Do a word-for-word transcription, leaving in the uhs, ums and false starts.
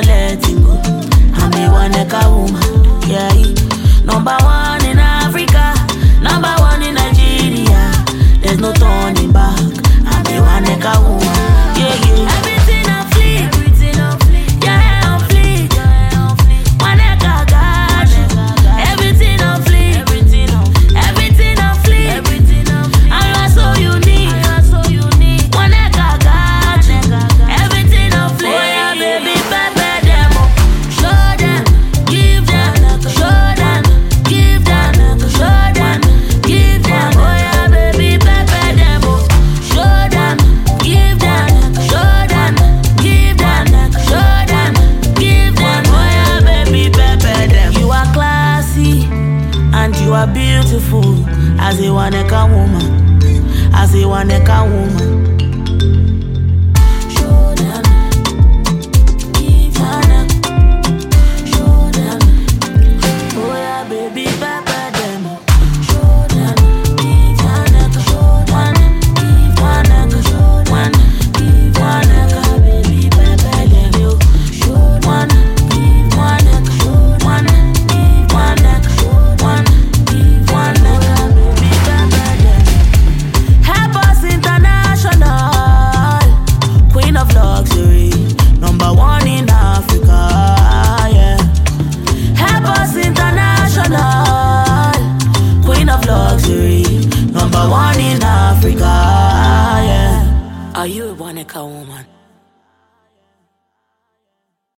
letting go. I'm a one neka woman, yeah. Number one in Africa, number one in Nigeria. There's no turning back. I'm a one neka woman, yeah, yeah. Everything I flee, everything I flee, yeah, I'm flee, one neka got you. Everything I flee, everything I flee, everything I flee. I am so unique, so unique. One neka got you. Everything I flee, oh yeah, baby, baby, them, show them, give them, show them, give them, show them, give them, oh yeah, baby, baby, them, show them, give them, show them, give them, show them, give them, oh yeah, baby, baby, them. You are classy and you are beautiful as a one neka woman, as a one neka woman.